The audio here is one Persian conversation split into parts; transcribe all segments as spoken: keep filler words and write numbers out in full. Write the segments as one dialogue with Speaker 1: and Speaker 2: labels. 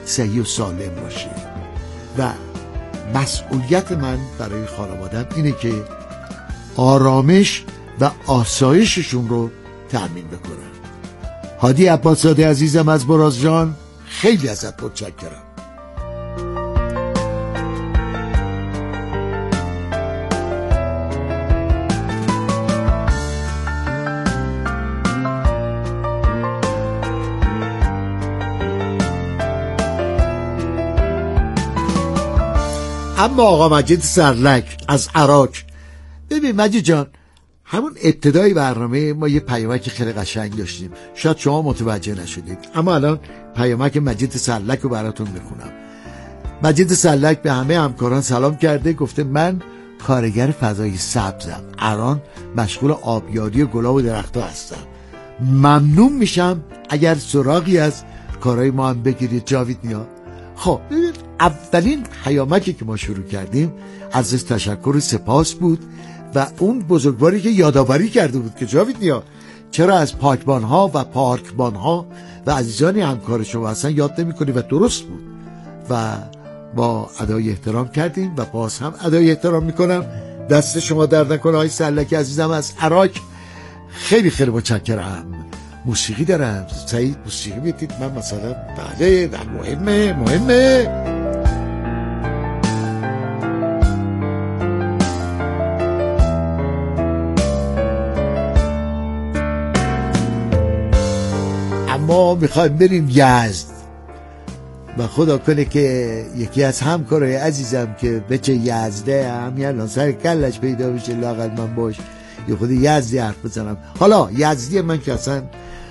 Speaker 1: صحیح و سالم باشه و مسئولیت من برای خانواده‌ام اینه که آرامش و آسایششون رو تأمین بکنم. هادی عباس‌زاده عزیزم از برازجان، خیلی ازت متشکرم. اما آقا مجید سرلک از عراق، ببین مجید جان، همون ابتدای برنامه ما یه پیامک خیلی قشنگ داشتیم، شاید شما متوجه نشدید، اما الان پیامک مجید سرلک رو براتون میخونم. مجید سرلک به همه همکاران سلام کرده، گفته من کارگر فضای سبزم، الان مشغول آبیاری گلاب و درخت‌ها هستم، ممنون میشم اگر سراغی از کارهای ما هم بگیرید جاوید نیا. خب ببین، اولین پیامکی که ما شروع کردیم از تشکر و سپاس بود و اون بزرگواری که یادآوری کرده بود که جاوید نیا چرا از پاکبانها و پارکبانها و عزیزانی همکار شما هستن یاد نمی کنی، و درست بود و ما ادای احترام کردیم و باز هم ادای احترام میکنم. دست شما درد نکنه آقای سرلک عزیزم از عراق، خیلی خیلی متشکرم. موسیقی دارم سعید، موسیقی بیتید من مثلا بله و مهمه مهمه اما میخوایم بریم یزد و خدا کنه که یکی از همکارای عزیزم که بچه یزده هم الان سر کلش پیدا بشه لااقل من باش یه خود یزدی حرف بزنم. حالا یزدی من که اصلا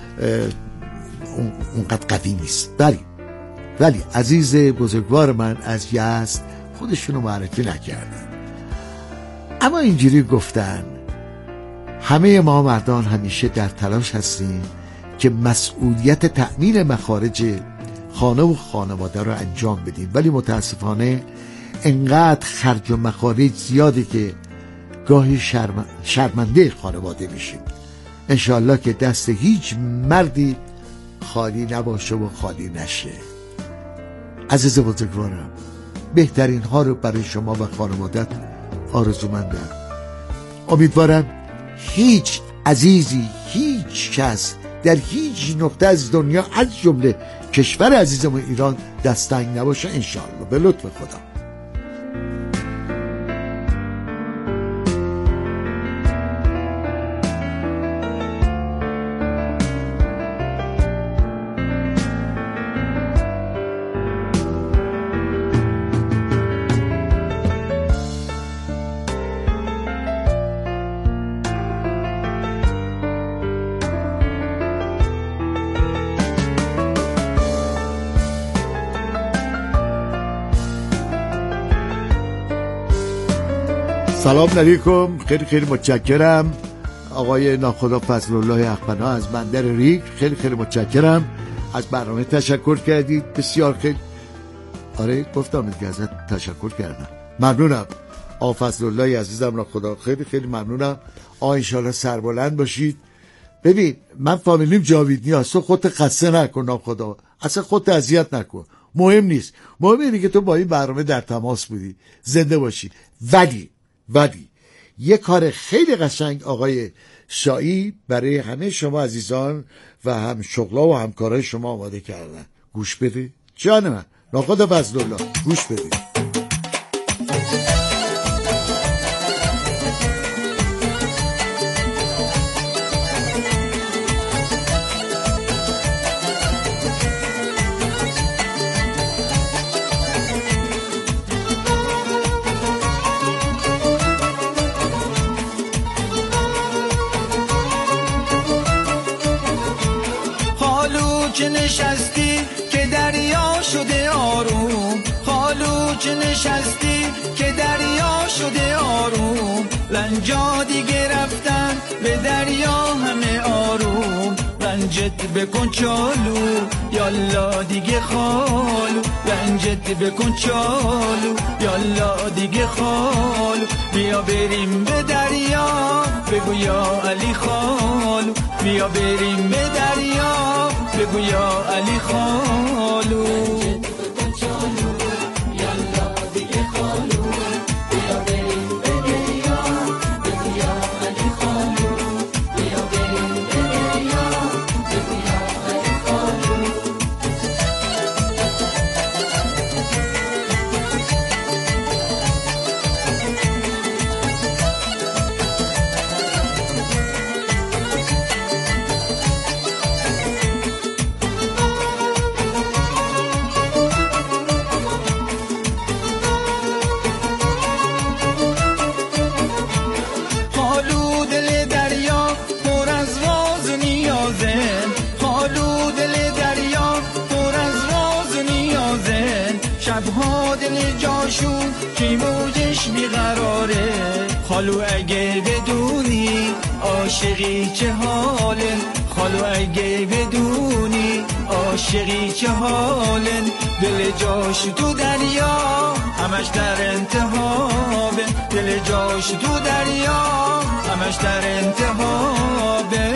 Speaker 1: اونقدر قوی نیست، ولی ولی عزیز بزرگوار من از یزد خودشونو معرفی نکردن، اما اینجوری گفتن همه ما مردان همیشه در تلاش هستیم که مسئولیت تأمین مخارج خانه و خانواده رو انجام بدیم، ولی متاسفانه انقدر خرج و مخارج زیاده که گاهی شرم... شرمنده خانواده میشیم. انشالله که دست هیچ مردی خالی نباشه و خالی نشه. عزیز بزرگوارم، بهترین ها رو برای شما و خانوادت آرزومندم. امیدوارم هیچ عزیزی، هیچ کس در هیچ نقطه از دنیا از جمله کشور عزیزمون ایران دستنگ نباشه انشالله به لطف خدا. سلام علیکم، خیلی خیلی متشکرم آقای ناخدا فضل الله اخپنا از بندر ریگ، خیلی خیلی متشکرم از برنامه تشکر کردید، بسیار خیلی آره گفتم که ازت تشکر کردم، ممنونم آقا فضل الله عزیزم، ناخدا خیلی خیلی ممنونم. آقا انشالله سربلند باشید. ببین من فامیلیم جاوید نیاست، تو خودت خسته نکن ناخدا، اصلا خودت اذیت نکن، مهم نیست، مهم اینه که تو با این برنامه در تماس بودی، زنده باشی. ولی ولی یه کار خیلی قشنگ آقای شایی برای همه شما عزیزان و هم شغلا و همکارای شما آماده کردن، گوش بده جان من ناخدا فضل الله، گوش بده.
Speaker 2: نشستی که دریا شده آروم، خالو که نشستی که دریا شده آروم، لنجا دیگه رفتن به دریا همه آروم، رنجت بکن چالو یالا دیگه خالو، رنجت بکن چالو یالا دیگه خالو، بیا بریم به دریا بگو یا علی خالو، بیا بریم به دریا بگو یا علی خالو. شبها دل جاشون که موجش بیقراره. خالو اگه بدونی عاشقی چه حاله، خالو اگه بدونی عاشقی چه حاله. دل جاش تو دریا همش در انتخابه، دل جاش تو دریا همش در انتخابه.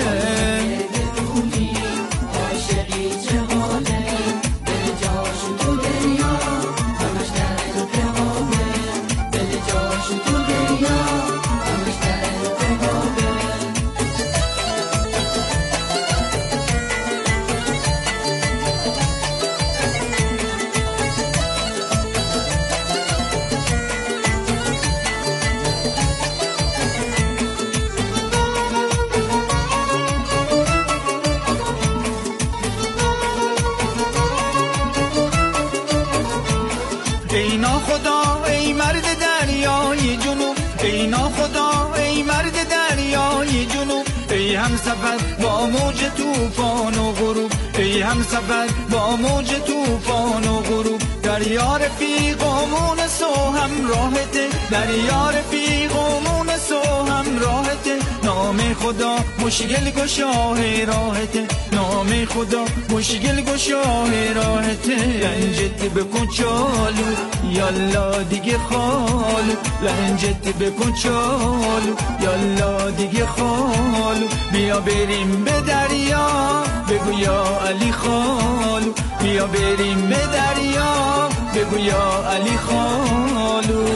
Speaker 2: ای ناخدا ای مرد دریای جنوب، ای ناخدا ای مرد دریای جنوب. ای همسفر با موج طوفان و غروب، ای همسفر با موج طوفان و غروب. دریا رفیقمون سو همراهته، دریا رفیقمون سو همراهته. نام خدا مشکل گشاه راهته، نام خدا مشکل گشاه راهته. رنجت بکن چالو یالا دیگه خالو، رنجت بکن چالو یالا دیگه خالو. بیا بریم به دریا بگو یا علی خالو، بیا بریم به دریا بگو یا علی خالو.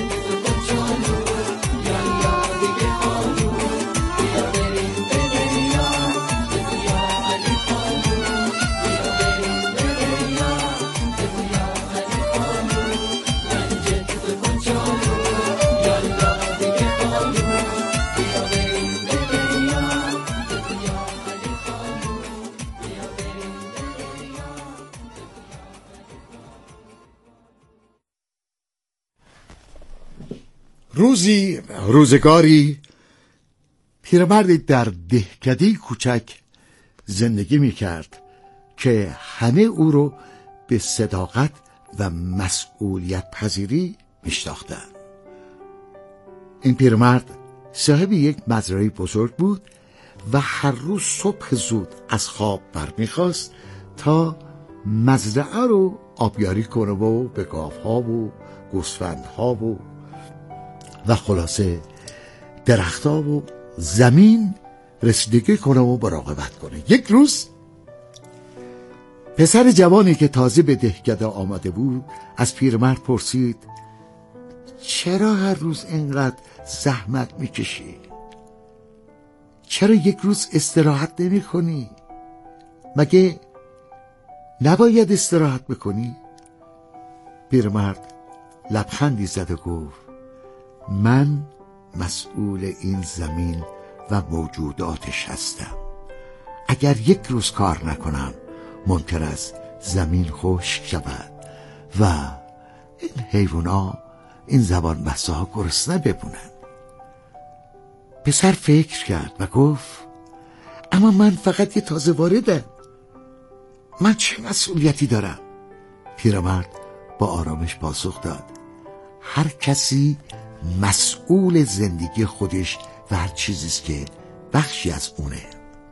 Speaker 1: روزی روزگاری پیرمردی در دهکده‌ای کوچک زندگی می‌کرد که همه او رو به صداقت و مسئولیت پذیری می‌شناختند. این پیرمرد صاحب یک مزرعه بزرگ بود و هر روز صبح زود از خواب برمیخواست تا مزرعه رو آبیاری کنه و به گاوها و گوسفندها و و خلاصه درختها و زمین رسیدگی کنه و مراقبت کنه. یک روز پسر جوانی که تازه به دهکده آمده بود از پیرمرد پرسید چرا هر روز اینقدر زحمت میکشی؟ چرا یک روز استراحت نمی کنی؟ مگه نباید استراحت بکنی؟ پیرمرد لبخندی زد و گفت من مسئول این زمین و موجوداتش هستم. اگر یک روز کار نکنم ممکن است زمین خشک شود و این حیوونا این زبان بسته ها گرسنه بمونن. پسر فکر کرد و گفت اما من فقط یه تازه واردم، من چه مسئولیتی دارم؟ پیرمرد با آرامش پاسخ داد هر کسی مسئول زندگی خودش و هر چیزیست که بخشی از اونه.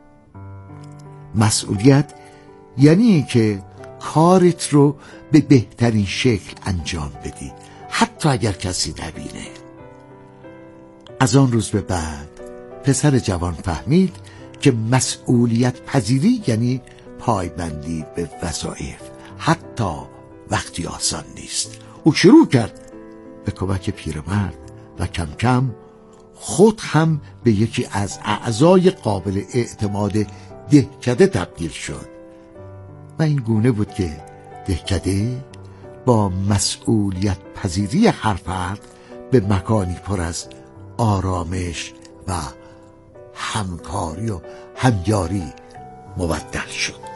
Speaker 1: مسئولیت یعنی این که کارت رو به بهترین شکل انجام بدی حتی اگر کسی نبینه. از آن روز به بعد پسر جوان فهمید که مسئولیت پذیری یعنی پایبندی به وظایف حتی وقتی آسان نیست. او شروع کرد به کمک پیرمرد و کم کم خود هم به یکی از اعضای قابل اعتماد دهکده تبدیل شد و این گونه بود که دهکده با مسئولیت پذیری هر فرد به مکانی پر از آرامش و همکاری و همیاری مبدل شد.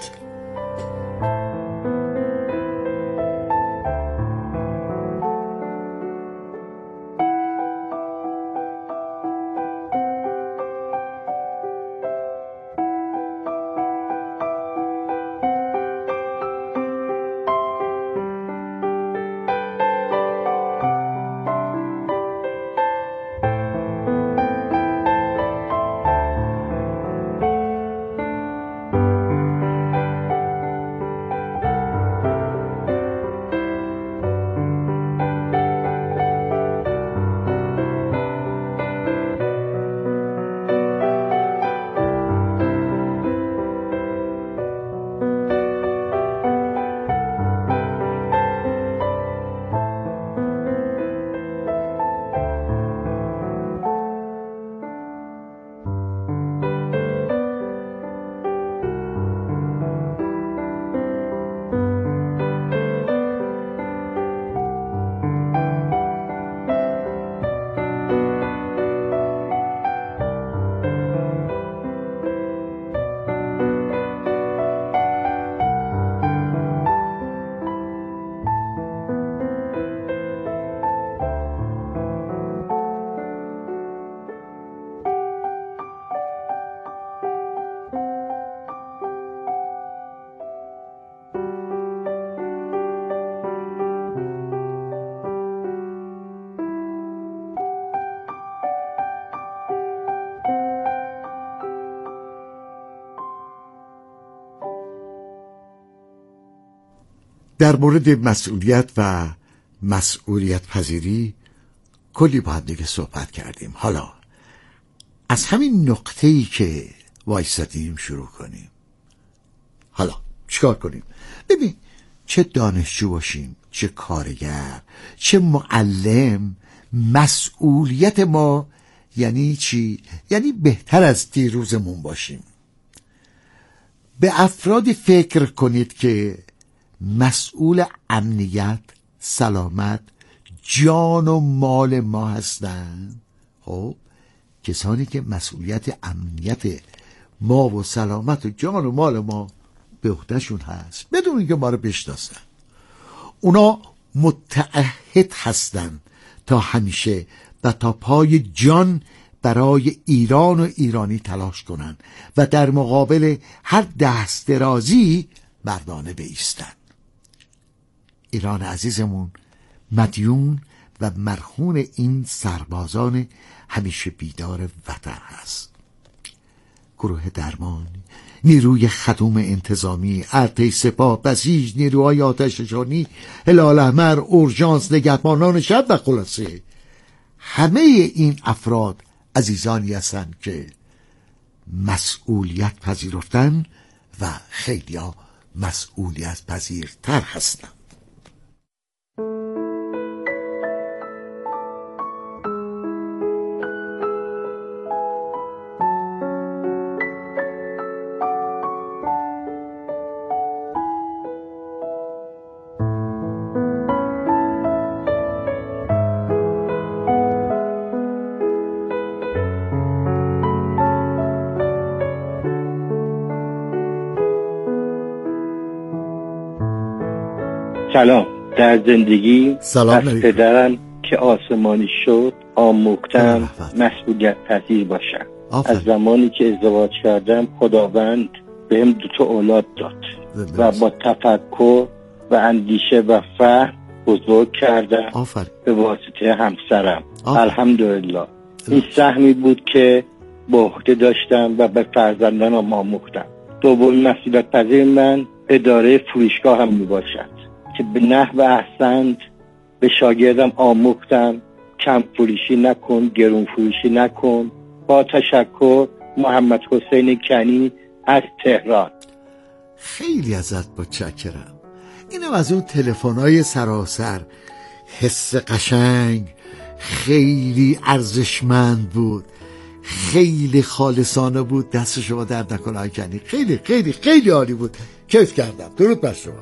Speaker 1: در مورد مسئولیت و مسئولیت پذیری کلی با هم دیگه صحبت کردیم. حالا از همین نقطه‌ای که وایسادیم شروع کنیم. حالا چیکار کنیم؟ ببین، چه دانشجو باشیم، چه کارگر، چه معلم، مسئولیت ما یعنی چی؟ یعنی بهتر از دیروزمون باشیم. به افرادی فکر کنید که مسئول امنیت، سلامت، جان و مال ما هستند. خب کسانی که مسئولیت امنیت ما و سلامت و جان و مال ما به عهده‌شون هست بدون اینکه ما رو بشناسن، اونا متعهد هستند تا همیشه و تا پای جان برای ایران و ایرانی تلاش کنن و در مقابل هر دست درازی مردانه بایستن. ایران عزیزمون مدیون و مرهون این سربازان همیشه بیدار وطن هست. گروه درمان، نیروی خدوم انتظامی، ارتش، سپاه، بسیج، نیروهای آتش‌نشانی، هلال احمر، اورژانس، نگهبانان شب و خلاصه همه این افراد عزیزانی هستند که مسئولیت پذیرفتن و خیلیا مسئولیت پذیرتر هستند.
Speaker 3: سلام. در زندگی
Speaker 1: سلام
Speaker 3: از پدرم که آسمانی شد آموختم مسئولیت پذیر باشم.
Speaker 1: آفر.
Speaker 3: از زمانی که ازدواج کردم خداوند بهم دو تا اولاد داد و با تفکر و اندیشه و فهم بزرگ کردم.
Speaker 1: آفر.
Speaker 3: به واسطه همسرم.
Speaker 1: آفر.
Speaker 3: الحمدلله. این سهمی بود که به عهده داشتم و به فرزندانم آموختم. دومین مسئولیت پذیر من اداره فروشگاه هم می باشد که به نحو احسن به شاگردم آموختم کم فروشی نکن، گرون فروشی نکن. با تشکر، محمد حسین کنی از تهران.
Speaker 1: خیلی ازت متشکرم. اینم از اون تلفن‌های سراسر حس قشنگ، خیلی ارزشمند بود، خیلی خالصانه بود. دست شما درد نکنه آقای کنی، خیلی خیلی خیلی عالی بود. کیف کردم. درود بر شما.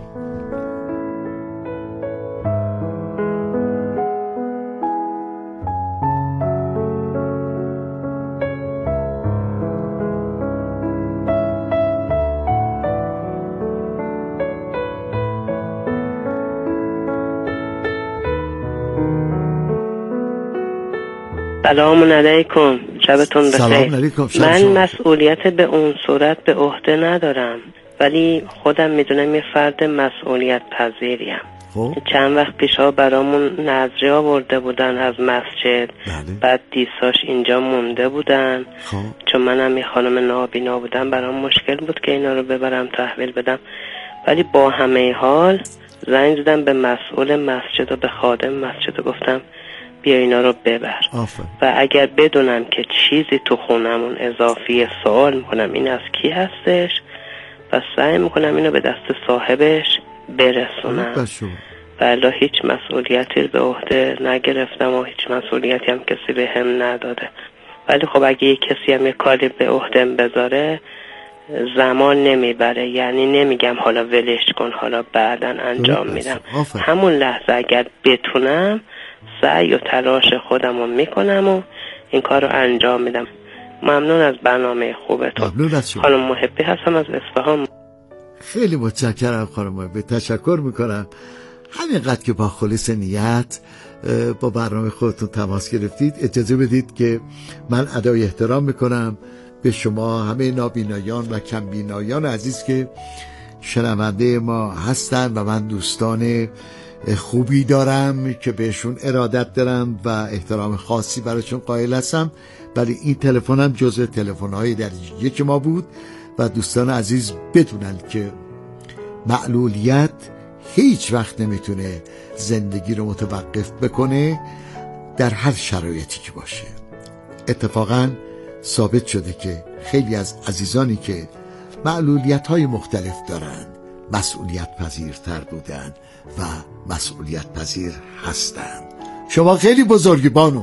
Speaker 4: سلام علیکم، شبتون بخیر.
Speaker 1: سلام علیکم. شب
Speaker 4: من
Speaker 1: شما.
Speaker 4: مسئولیت به اون صورت به عهده ندارم، ولی خودم میدونم یه فرد مسئولیت پذیریم.
Speaker 1: خب.
Speaker 4: چند وقت پیشا برامون نظری آورده بودن از مسجد.
Speaker 1: بله.
Speaker 4: بعد دیساش اینجا مونده بودن.
Speaker 1: خب.
Speaker 4: چون منم یه خانم نابینا بودم برام مشکل بود که اینا رو ببرم تحویل بدم، ولی با همه حال زنگ زدم به مسئول مسجد و به خادم مسجد و گفتم بیا اینا رو ببر.
Speaker 1: آفر.
Speaker 4: و اگر بدونم که چیزی تو خونمون اضافی سوال میکنم این از کی هستش و سعی میکنم اینو به دست صاحبش برسونم. و الا هیچ مسئولیتی به عهده نگرفتم و هیچ مسئولیتی هم کسی به هم نداده. ولی خب اگه یک کسی هم یه کاری به عهده بذاره زمان نمیبره، یعنی نمیگم حالا ولش کن حالا بعداً انجام میدم. همون لحظه اگر بتونم سعی و تلاش خودم رو میکنم و این کار رو انجام میدم. ممنون از برنامه خوبتون. خانم محبی هستم از اصفهان.
Speaker 1: خیلی متشکرم خانم محبی، تشکر میکنم. همینقدر که با خالص نیت با برنامه خودتون تماس گرفتید، اجازه بدید که من ادای احترام میکنم به شما همه نابینایان و کمبینایان عزیز که شنونده ما هستن و من دوستان خوبی دارم که بهشون ارادت دارم و احترام خاصی براشون قائل هستم. ولی این تلفنم جزء تلفن‌های درجه یک ما بود و دوستان عزیز بدونن که معلولیت هیچ وقت نمیتونه زندگی رو متوقف بکنه در هر شرایطی که باشه. اتفاقاً ثابت شده که خیلی از عزیزانی که معلولیت‌های مختلف دارن مسئولیت پذیرتر بودن و مسئولیت پذیر هستن. شما خیلی بزرگی بانو.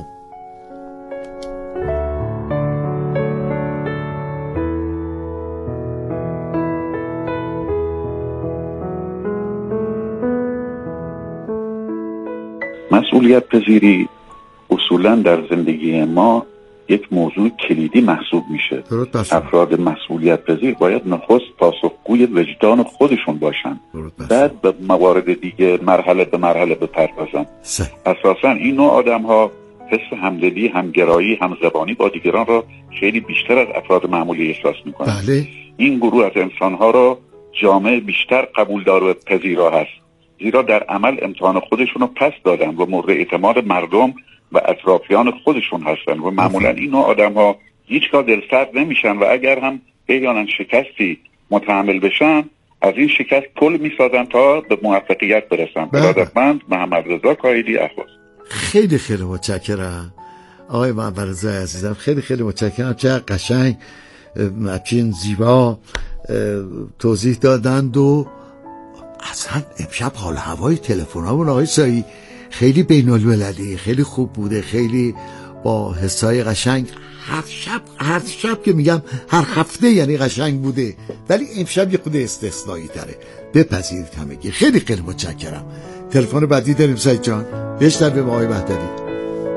Speaker 5: مسئولیت پذیری اصولاً در زندگی ما یک موضوع کلیدی محسوب میشه. افراد مسئولیت پذیر باید نخست پاسخگوی وجدان خودشون باشن، بعد به موارد دیگه مرحله به مرحله بپردازن. اساساً این نوع آدم ها حس همدلی، همگرایی، همزبانی با دیگران را خیلی بیشتر از افراد معمولی احساس میکنن.
Speaker 1: بله.
Speaker 5: این گروه از انسان ها را جامعه بیشتر قبولدار و پذیرا هست، زیرا در عمل امتحان خودشون رو پس دادن و مورد اعتماد مردم و اطرافیان خودشون هستن و معمولا این نوع آدم ها هیچگاه دلسرد نمیشن و اگر هم احیانا شکستی متحمل بشن از این شکست پل میسازن تا به موفقیت برسن. برادرمند محمد رضا کایدی اهواز.
Speaker 1: خیلی خیلی متشکرم آقای محمد رضا عزیزم، خیلی خیلی متشکرم. چه قشنگ مچین زیبا توضیح دادند و اصلا امشب حال هوای تلفن‌هامون آقای سایی خیلی بین المللی، خیلی خوب بوده، خیلی با حسای قشنگ. هر شب هر شب که میگم هر هفته یعنی قشنگ بوده، ولی امشب یه خود استثنایی تره. بپذیرید همگی. خیلی خیلی متشکرم. تلفن بعدی داریم سعید جان، بشنویم آقای مهدوی.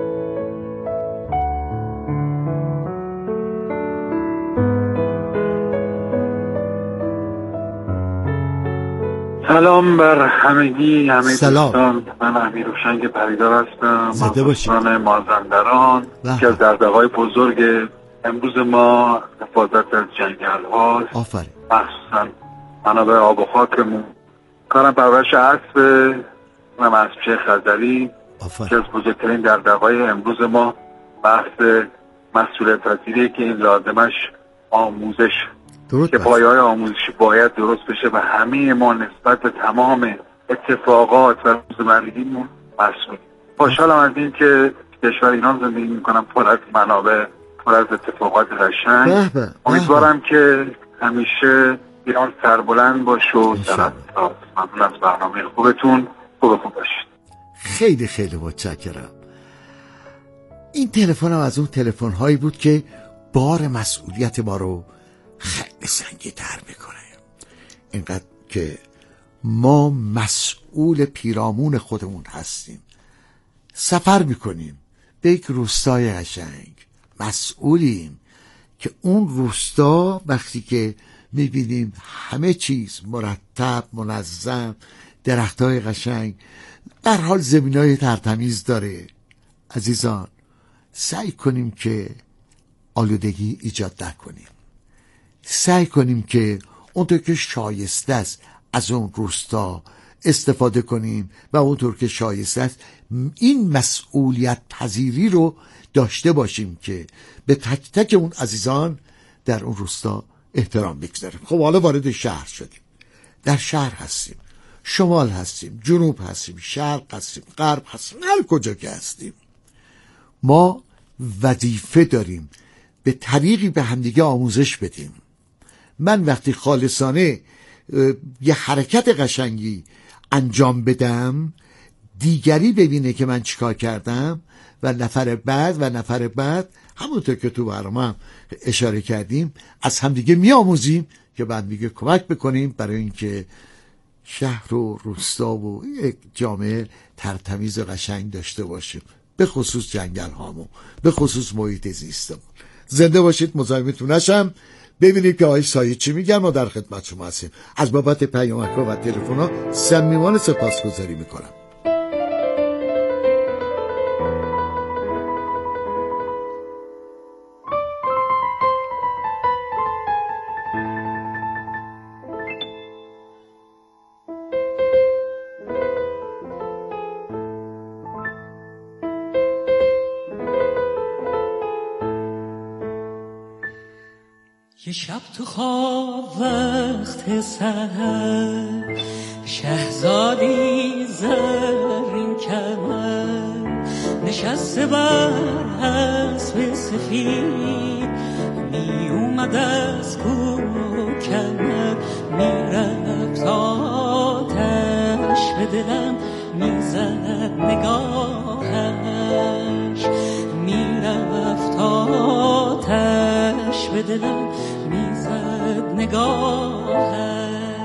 Speaker 6: سلام بر همگی، همه
Speaker 1: سلام.
Speaker 6: دوستان. من امیر روشنگ پریدار هستم،
Speaker 1: زنده باشید.
Speaker 6: من مازندران که از درده‌های بزرگ امروز ما حفاظت از جنگل ها،
Speaker 1: آفرین،
Speaker 6: مخصوصا منابع آب و خاکمون، کارم پرورش اسب و مسجد خزری که از بزرگترین درده‌های امروز ما بحث مسئولیت پذیری که این لازمش آموزش که پایه‌های آموزشی باید درست بشه و همه ما نسبت به تمام اتفاقات و روزمرگیمون مسئول. خوشحالم از این که کشور ایران زندگی میکنم پر از منابع، پر از اتفاقات قشنگ. امیدوارم که همیشه ایران سربلند باشه و سرافراز. ممنون از برنامه خوبتون. خوب خوب باشید.
Speaker 1: خیلی خیلی متشکرم. این تلفن هم از اون تلفن هایی بود که بار مسئولیت ما رو خیلی سنگی تر میکنه. اینقدر که ما مسئول پیرامون خودمون هستیم. سفر میکنیم به یک روستای قشنگ، مسئولیم که اون روستا وقتی که میبینیم همه چیز مرتب، منظم، درختای قشنگ، در حال زمینای ترتمیز داره، عزیزان سعی کنیم که آلودگی ایجاد نکنیم. سعی کنیم که اونطور که شایسته است از اون روستا استفاده کنیم و اونطور که شایسته است این مسئولیت پذیری رو داشته باشیم که به تک تک اون عزیزان در اون روستا احترام بگذاریم. خب حالا وارد شهر شدیم. در شهر هستیم، شمال هستیم، جنوب هستیم، شرق هستیم، غرب هستیم، هر کجا که هستیم ما وظیفه داریم به طریقی به همدیگه آموزش بدیم. من وقتی خالصانه یه حرکت قشنگی انجام بدم، دیگری ببینه که من چیکار کردم و نفر بعد و نفر بعد، همونطور که تو برنامه اشاره کردیم، از همدیگه میآموزیم که بعد دیگه کمک بکنیم برای اینکه شهر و روستا و یک جامعه ترتمیز و قشنگ داشته باشیم، به خصوص جنگل هامون، به خصوص محیط زیستمون. زنده باشید، مزاحمتون نشم. ببینید که آقای سایه چی میگن. ما در خدمت شما هستیم. از بابت پیامک‌ها و تلفن‌ها صمیمانه سپاسگزاری میکنم.
Speaker 7: یه شب تو خواب وقت سحر شهزادی زرین کمر نشسته بر اسب سفید می اومد از کوه کمر می رفت آتش به دلم می زد نگاهش می رفت آتش به دلم می زد نگاهش.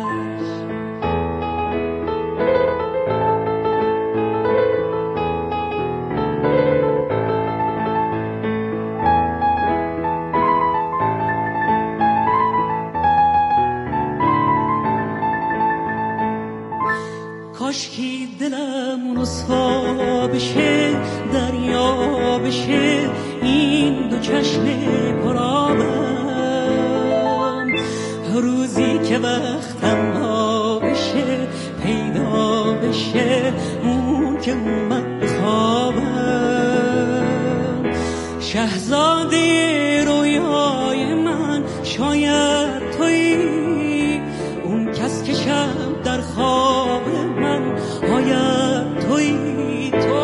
Speaker 7: کاشکی دلم رسوا بشه دریا بشه این دو چشم پرآبم روزی که وقتم ها بشه پیدا بشه اون که اومد بخوابم. شهزاده رویای من شاید تویی اون کس که شب در خواب من آید تویی تو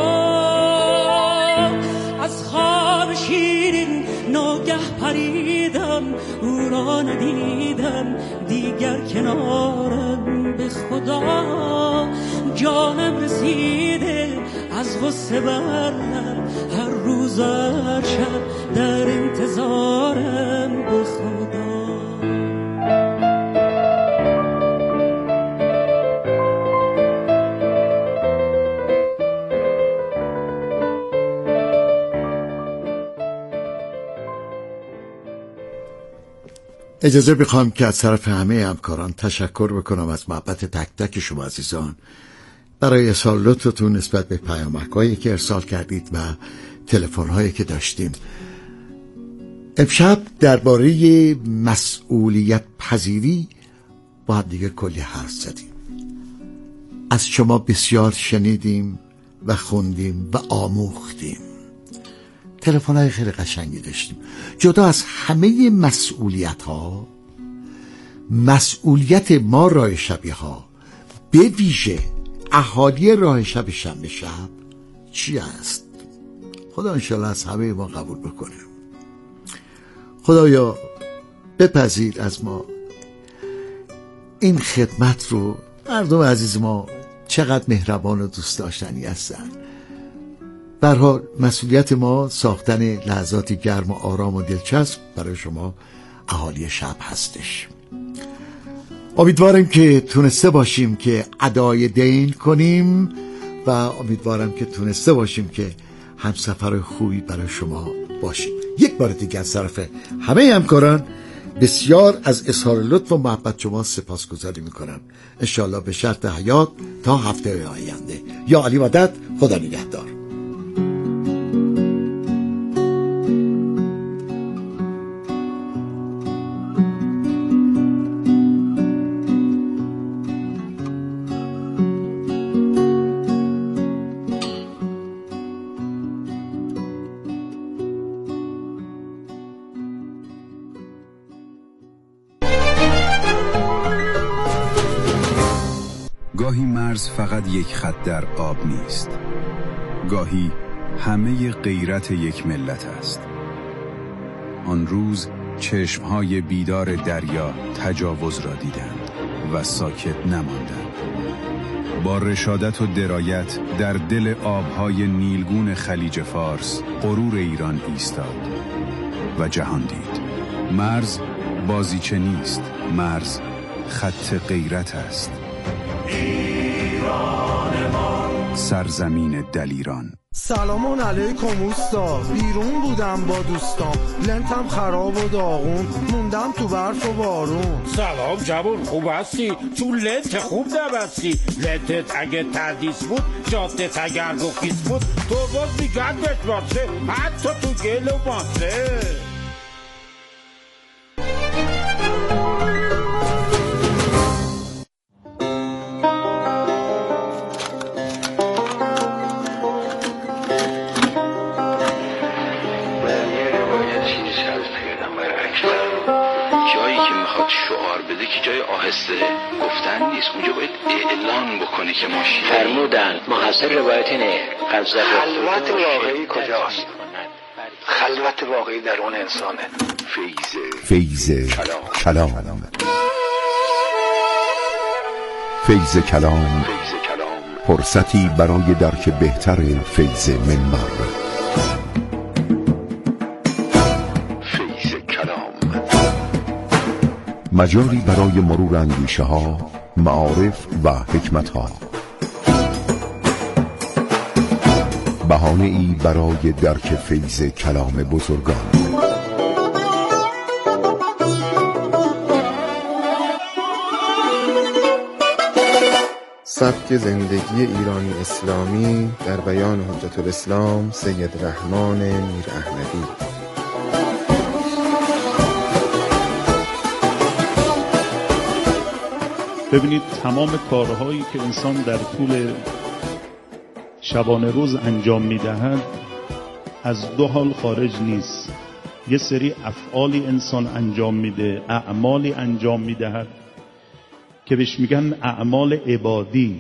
Speaker 7: از خواب شیرین ناگه پریدم او را ندیدم دیگر کنارم به خدا جانم رسیده از غصه بر لب هر روز هر شب در انتظارم به خدا.
Speaker 1: اجازه بخوام که از طرف همه همکاران تشکر بکنم از محبت تک تک شما عزیزان برای ارسال لطفتون نسبت به پیامک‌هایی که ارسال کردید و تلفن‌هایی که داشتیم. امشب درباره مسئولیت پذیری با هم دیگه کلی حرف زدیم. از شما بسیار شنیدیم و خوندیم و آموختیم. تلفن‌های خیلی قشنگی داشتیم. جدا از همه مسئولیت ها، مسئولیت ما راه شبی ها، به ویژه اهالی راه شب شنبه شب چی است؟ خدا انشالله از همه ما قبول بکنه. خدایا بپذیر از ما این خدمت رو. مردم عزیز ما چقدر مهربان و دوست داشتنی هستن. به هر حال مسئولیت ما ساختن لحظاتی گرم و آرام و دلچسب برای شما اهالی شب هستش. امیدوارم که تونسته باشیم که ادای دین کنیم و امیدوارم که تونسته باشیم که همسفر خوبی برای شما باشیم. یک بار دیگه از طرف همه همکاران بسیار از اظهار لطف و محبت شما سپاسگزاری میکنم. انشالله به شرط حیات تا هفته آینده. یا علی مدد. خدا نگهدار.
Speaker 8: گاهی مرز فقط یک خط در آب نیست. گاهی همه غیرت یک ملت است. آن روز چشمهای بیدار دریا تجاوز را دیدند و ساکت نماندند. با رشادت و درایت در دل آبهای نیلگون خلیج فارس غرور ایران ایستاد و جهان دید. مرز بازیچه نیست، مرز خط غیرت است. ایران ما سرزمین دلیران.
Speaker 9: سلامون علیکم اوستا. بیرون بودم با دوستام، لنتم خراب و داغون، موندم تو برف و بارون.
Speaker 10: سلام جوون، خوب هستی؟ تو لنت خوب نبستی. لنتت اگه تردیس بود، جادت اگر رخیص بود، تو باز میگن بتراسه، حتی تو گل و ماسه.
Speaker 11: جای آهسته گفتن نیست، اونجا باید اعلان بکنی که ما شیعه
Speaker 12: فرمودن محصل روایت اینه.
Speaker 13: خلوت واقعی کجاست؟ خلوت واقعی در اون انسانه.
Speaker 14: فیض کلام. فیض کلام فرصتی برای درک بهتر فیض منبر. فیض کلام مجالی برای مرور اندیشه ها، معارف و حکمت ها، بهانه ای برای درک فیض کلام بزرگان.
Speaker 15: سبک زندگی ایرانی اسلامی در بیان حجت الاسلام سید رحمان میر احمدی.
Speaker 16: ببینید تمام کارهایی که انسان در طول شبانه روز انجام میدهد از دو حال خارج نیست. یه سری افعالی انسان انجام میده، اعمالی انجام میدهد که بهش میگن اعمال عبادی.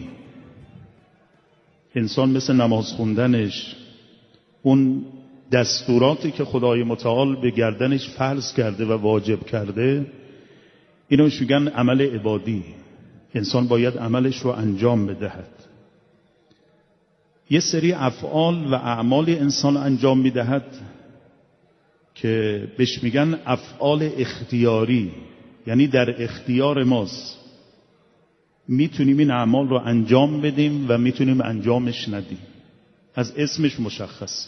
Speaker 16: انسان مثل نماز خوندنش، اون دستوراتی که خدای متعال به گردنش فرض کرده و واجب کرده، اینو میگن عمل عبادی. انسان باید عملش رو انجام بدهد. یه سری افعال و اعمالی انسان انجام میدهد که بهش میگن افعال اختیاری، یعنی در اختیار ماست، میتونیم این اعمال رو انجام بدیم و میتونیم انجامش ندیم. از اسمش مشخص.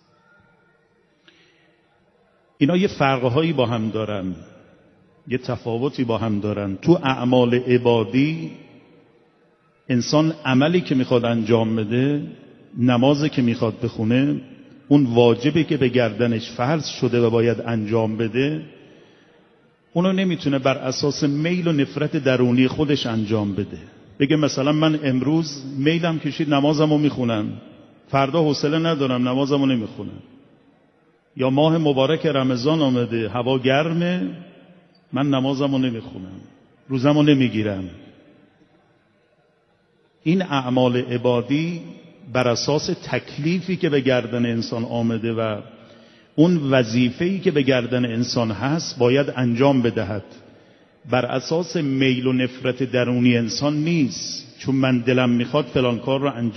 Speaker 16: اینا یه فرقهایی با هم دارن، یه تفاوتی با هم دارن. تو اعمال عبادی انسان عملی که میخواد انجام بده، نمازی که میخواد بخونه، اون واجبی که به گردنش فرض شده و باید انجام بده، اونو نمیتونه بر اساس میل و نفرت درونی خودش انجام بده. بگه مثلا من امروز میلم کشید نمازمو میخونم، فردا حوصله ندارم نمازمو نمیخونم. یا ماه مبارک رمضان آمده، هوا گرمه، من نمازمو نمیخونم، روزمو نمیگیرم. این اعمال عبادی بر اساس تکلیفی که به گردن انسان آمده و اون وظیفه‌ای که به گردن انسان هست باید انجام بدهد. بر اساس میل و نفرت درونی انسان نیست، چون من دلم میخواد فلان کار رو انجام